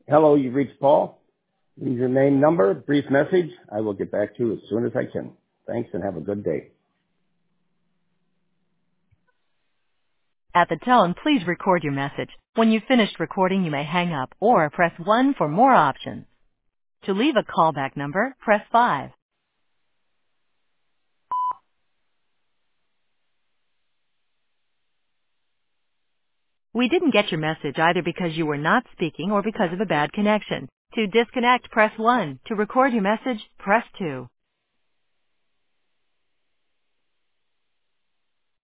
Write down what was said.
Hello, you've reached Paul. Leave your name, number, brief message. I will get back to you as soon as I can. Thanks and have a good day. At the tone, please record your message. When you've finished recording, you may hang up or press 1 for more options. To leave a callback number, press 5. We didn't get your message either because you were not speaking or because of a bad connection. To disconnect, press 1. To record your message, press 2.